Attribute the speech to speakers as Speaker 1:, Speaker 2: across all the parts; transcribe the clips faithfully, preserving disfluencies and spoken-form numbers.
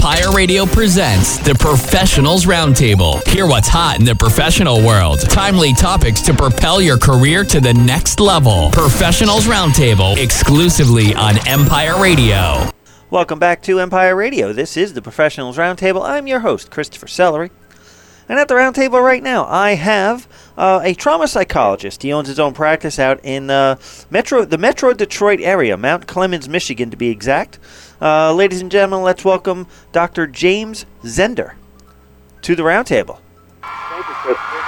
Speaker 1: Empire Radio presents the Professionals Roundtable. Hear what's hot in the professional world. Timely topics to propel your career to the next level. Professionals Roundtable, exclusively on Empire Radio.
Speaker 2: Welcome back to Empire Radio. This is the Professionals Roundtable. I'm your host, Christopher Sellery. And at the roundtable right now, I have uh, a trauma psychologist. He owns his own practice out in uh, Metro, the Metro Detroit area, Mount Clemens, Michigan, to be exact. Uh, ladies and gentlemen, let's welcome Doctor James Zender to the roundtable.
Speaker 3: Thank you, Christopher.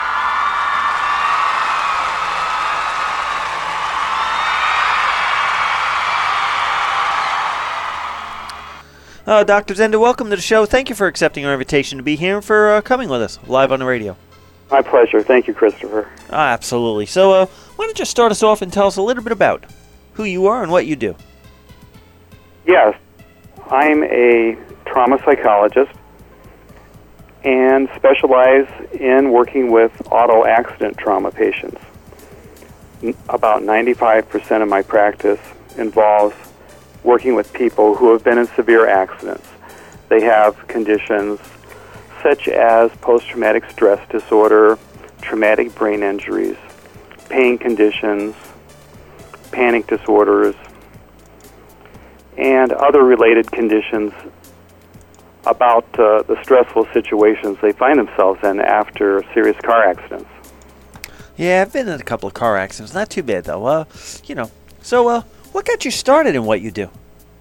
Speaker 2: Uh, Doctor Zender, welcome to the show. Thank you for accepting our invitation to be here and for uh, coming with us live on the radio.
Speaker 3: My pleasure. Thank you, Christopher.
Speaker 2: Ah, absolutely. So uh, why don't you start us off and tell us a little bit about who you are and what you do?
Speaker 3: Yes, I'm a trauma psychologist and specialize in working with auto accident trauma patients. N- about ninety-five percent of my practice involves working with people who have been in severe accidents. They have conditions such as post-traumatic stress disorder, traumatic brain injuries, pain conditions, panic disorders, and other related conditions about uh, the stressful situations they find themselves in after serious car accidents.
Speaker 2: Yeah, I've been in a couple of car accidents. Not too bad, though. Uh, you know, so uh, what got you started in what you do?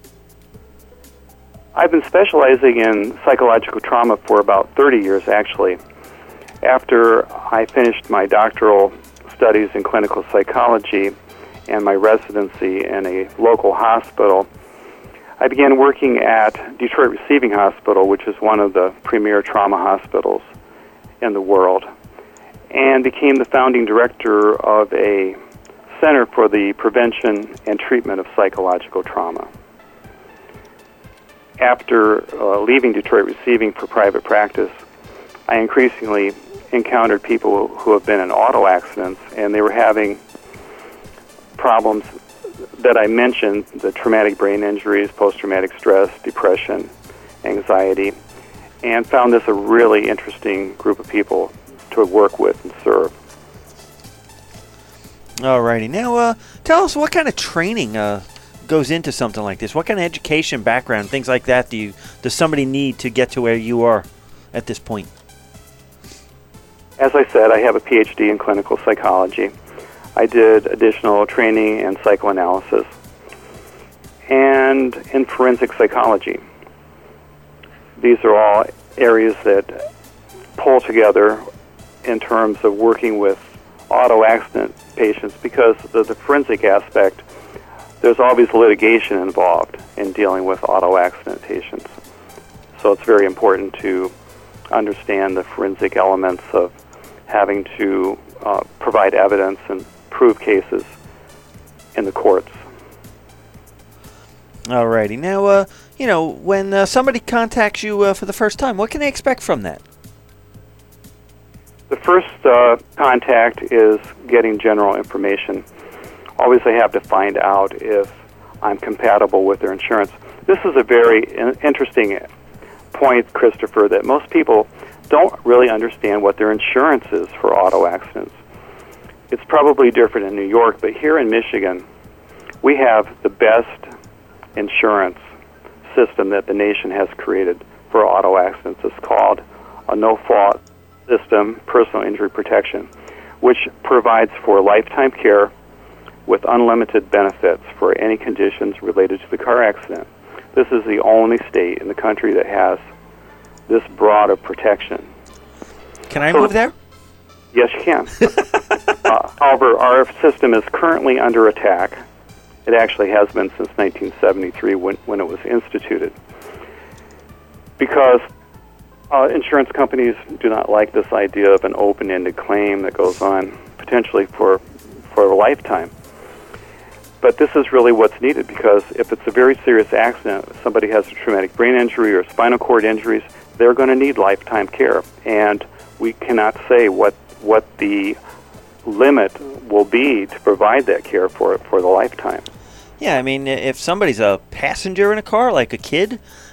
Speaker 3: I've been specializing in psychological trauma for about thirty years, actually. After I finished my doctoral studies in clinical psychology and my residency in a local hospital, I began working at Detroit Receiving Hospital, which is one of the premier trauma hospitals in the world, and became the founding director of a Center for the Prevention and Treatment of Psychological Trauma. After uh, leaving Detroit Receiving for private practice, I increasingly encountered people who have been in auto accidents, and they were having problems that I mentioned, the traumatic brain injuries, post-traumatic stress, depression, anxiety, and found this a really interesting group of people to work with and serve.
Speaker 2: Alrighty. Now, uh, tell us what kind of training uh, goes into something like this. What kind of education, background, things like that do you does somebody need to get to where you are at this point?
Speaker 3: As I said, I have a P H D in clinical psychology. I did additional training in psychoanalysis and in forensic psychology. These are all areas that pull together in terms of working with auto accident patients, because the, the forensic aspect, there's always litigation involved in dealing with auto accident patients. So it's very important to understand the forensic elements of having to uh, provide evidence and prove cases in the courts.
Speaker 2: Alrighty. Now, uh, you know, when uh, somebody contacts you uh, for the first time, what can they expect from that?
Speaker 3: The first uh, contact is getting general information. Always they have to find out if I'm compatible with their insurance. This is a very in- interesting point, Christopher, that most people don't really understand what their insurance is for auto accidents. It's probably different in New York, but here in Michigan, we have the best insurance system that the nation has created for auto accidents. It's called a no-fault system, personal injury protection, which provides for lifetime care with unlimited benefits for any conditions related to the car accident. This is the only state in the country that has this broad of protection.
Speaker 2: Can I
Speaker 3: so,
Speaker 2: move there?
Speaker 3: Yes, you can. uh, however, our system is currently under attack. It actually has been since nineteen seventy-three when, when it was instituted, because uh, insurance companies do not like this idea of an open-ended claim that goes on potentially for, for a lifetime. But this is really what's needed, because if it's a very serious accident, somebody has a traumatic brain injury or spinal cord injuries, they're going to need lifetime care. And we cannot say what what the limit will be to provide that care for for the lifetime.
Speaker 2: Yeah, I mean, if somebody's a passenger in a car, like a kid,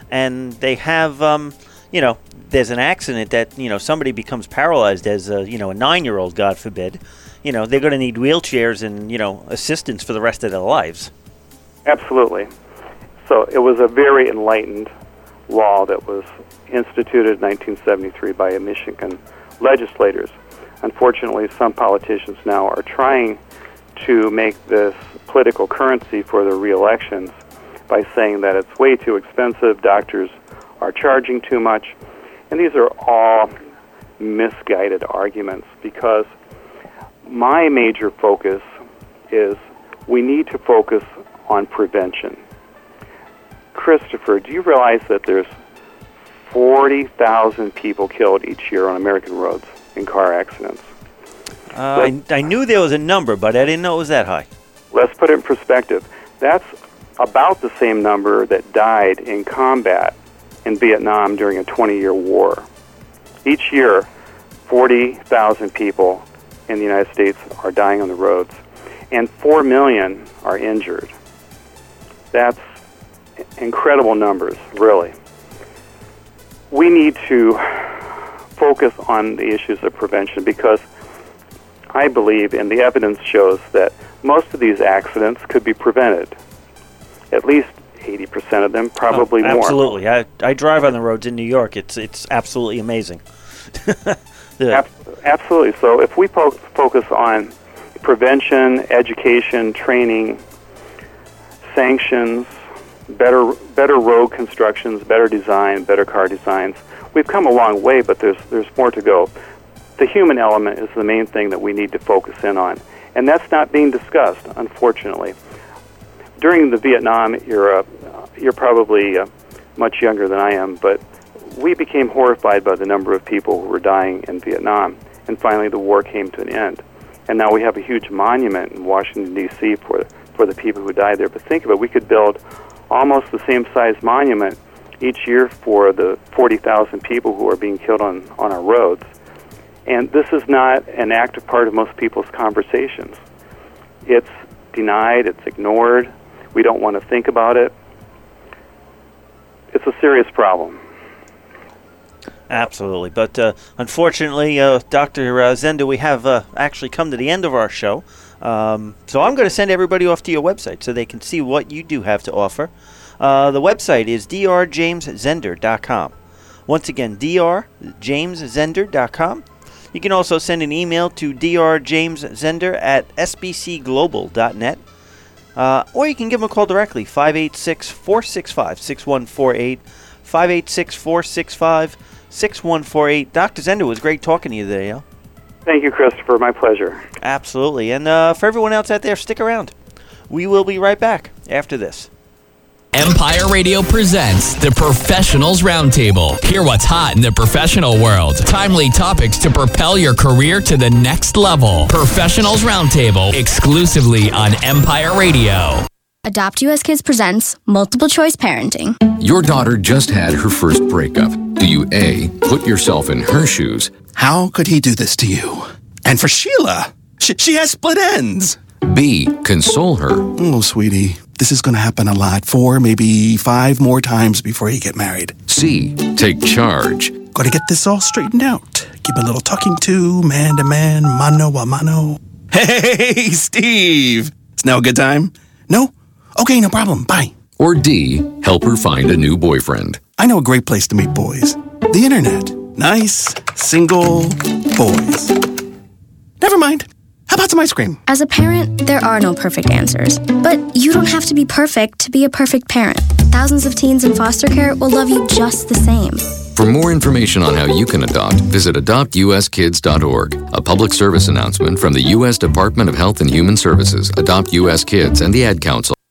Speaker 2: and they have, um, you know, there's an accident that, you know, somebody becomes paralyzed as a, you know, a nine-year-old, God forbid, you know, they're going to need wheelchairs and, you know, assistance for the rest of their lives.
Speaker 3: Absolutely. So it was a very enlightened law that was instituted in nineteen seventy-three by Michigan legislators. Unfortunately, some politicians now are trying to make this political currency for their re-elections by saying that it's way too expensive, doctors are charging too much, and these are all misguided arguments, because my major focus is we need to focus on prevention. Christopher, do you realize that there's forty thousand people killed each year on American roads in car accidents?
Speaker 2: Uh, I, I knew there was a number, but I didn't know it was that high.
Speaker 3: Let's put it in perspective. That's about the same number that died in combat in Vietnam during a twenty-year war. Each year, forty thousand people in the United States are dying on the roads, and four million are injured. That's incredible numbers, really. We need to focus on the issues of prevention, because I believe, and the evidence shows, that most of these accidents could be prevented. At least eighty percent of them, probably
Speaker 2: oh,
Speaker 3: more.
Speaker 2: Absolutely. I, I drive on the roads in New York. It's it's absolutely amazing. yeah.
Speaker 3: Ab- absolutely. So if we po- focus on prevention, education, training, sanctions, better better road constructions, better design, better car designs, we've come a long way, but there's there's more to go. The human element is the main thing that we need to focus in on, and that's not being discussed, unfortunately. During the Vietnam era, uh, you're probably uh, much younger than I am, but we became horrified by the number of people who were dying in Vietnam, and finally the war came to an end. And now we have a huge monument in Washington, D C for, for the people who died there. But think of it, we could build almost the same size monument each year for the forty thousand people who are being killed on, on our roads. And this is not an active part of most people's conversations. It's denied, it's ignored, we don't want to think about it. It's a serious problem.
Speaker 2: Absolutely. But uh, unfortunately, uh, Doctor Uh, Zender, we have uh, actually come to the end of our show. Um, so I'm going to send everybody off to your website so they can see what you do have to offer. Uh, the website is d r james zender dot com. Once again, d r james zender dot com. You can also send an email to d r james zender at s b c global dot net. Uh, or you can give them a call directly, five eight six, four six five, six one four eight, five eight six, four six five, six one four eight. Doctor Zender, it was great talking to you today, Al.
Speaker 3: Thank you, Christopher. My pleasure.
Speaker 2: Absolutely. And uh, for everyone else out there, stick around. We will be right back after this.
Speaker 1: Empire Radio presents the Professionals Roundtable. Hear what's hot in the professional world. Timely topics to propel your career to the next level. Professionals Roundtable, exclusively on Empire Radio.
Speaker 4: Adopt U S Kids presents Multiple Choice Parenting.
Speaker 5: Your daughter just had her first breakup. Do you A, put yourself in her shoes?
Speaker 6: How could he do this to you? And for Sheila, she, she has split ends.
Speaker 5: B, console her?
Speaker 6: Oh, sweetie, this is going to happen a lot. Four, maybe five more times before you get married.
Speaker 5: C, take charge?
Speaker 6: Got to get this all straightened out. Give a little talking to, man to man, mano a mano. Hey, Steve! It's now a good time? No? Okay, no problem. Bye.
Speaker 5: Or D, help her find a new boyfriend?
Speaker 6: I know a great place to meet boys. The internet. Nice, single boys. Never mind. How about some ice cream?
Speaker 4: As a parent, there are no perfect answers. But you don't have to be perfect to be a perfect parent. Thousands of teens in foster care will love you just the same.
Speaker 5: For more information on how you can adopt, visit adopt u s kids dot org. A public service announcement from the U S Department of Health and Human Services, Adopt U S Kids, and the Ad Council.